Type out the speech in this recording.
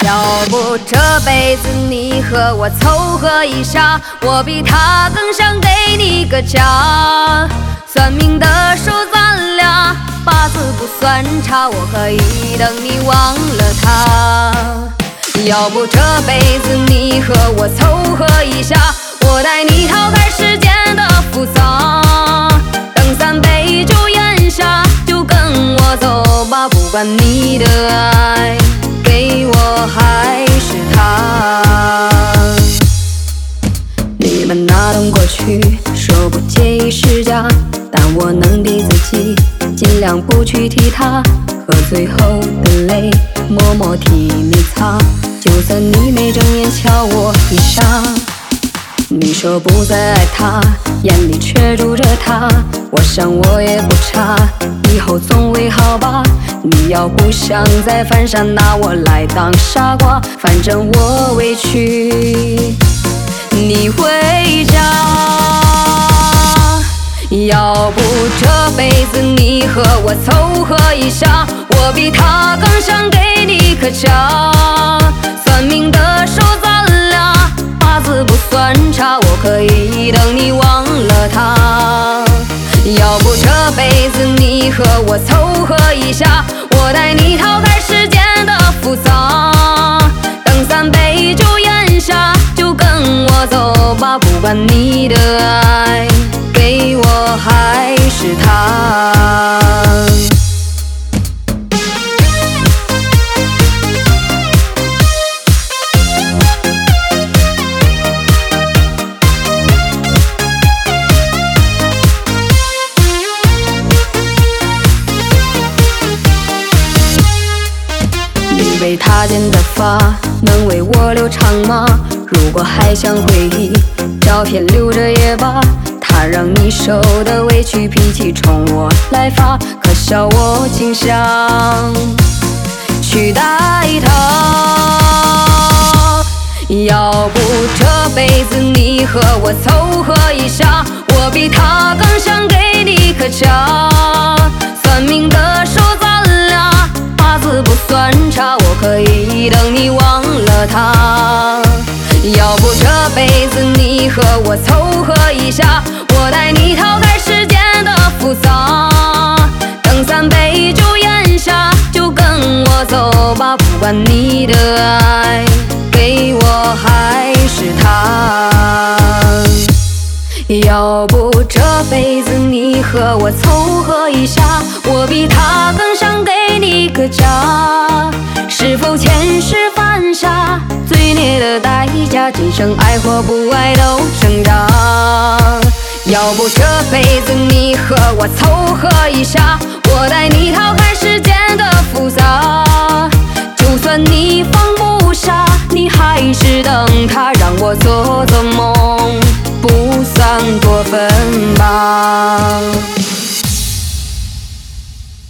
要不这辈子你和我凑合一下，我比他更想给你个家。算命的说咱俩八字不算差，我可以等你忘了他。要不这辈子你和我凑合一下，我带你逃开世间的复杂。等3杯酒咽下，就跟我走吧，不管你的爱给我还是他。你们那段过去说不介意是假，但我能逼自己尽量不去提他。喝醉后的泪默默替你擦，就算你没正眼瞧我一下。你说不再爱他，眼里却住着他，我想我也不差，以后总会好吧。你要不想再犯傻，拿我来当傻瓜，反正我委屈你回家。要不这辈子你和我凑合一下，我比他更想给你个家。算命的说咱俩八字不算差，我可以等你忘了他。要不这辈子你和我凑合一下，我带你逃开世间的复杂。等3杯酒咽下，就跟我走吧，不管你的爱给我还是他。你被他剪的发能为我留长吗？如果还想回忆，照片留着也罢。他让你受的委屈，脾气冲我来发，可笑我竟想取代他。要不这辈子你和我凑合一下，我比他更想给你个家。算命的说咱俩八字不算差，我可以等你忘了他。要不这辈子你和我凑合一下，我带你逃开世间的复杂。等3杯酒咽下，就跟我走吧，不管你的爱给我还是他。要不这辈子你和我凑合一下，我比他更想给你个家。是否前世犯下罪孽的代价，今生爱或不爱都挣扎。要不这辈子你和我凑合一下，我带你逃开世间的复杂。就算你放不下，你还是等他，让我做做梦，不算过分吧。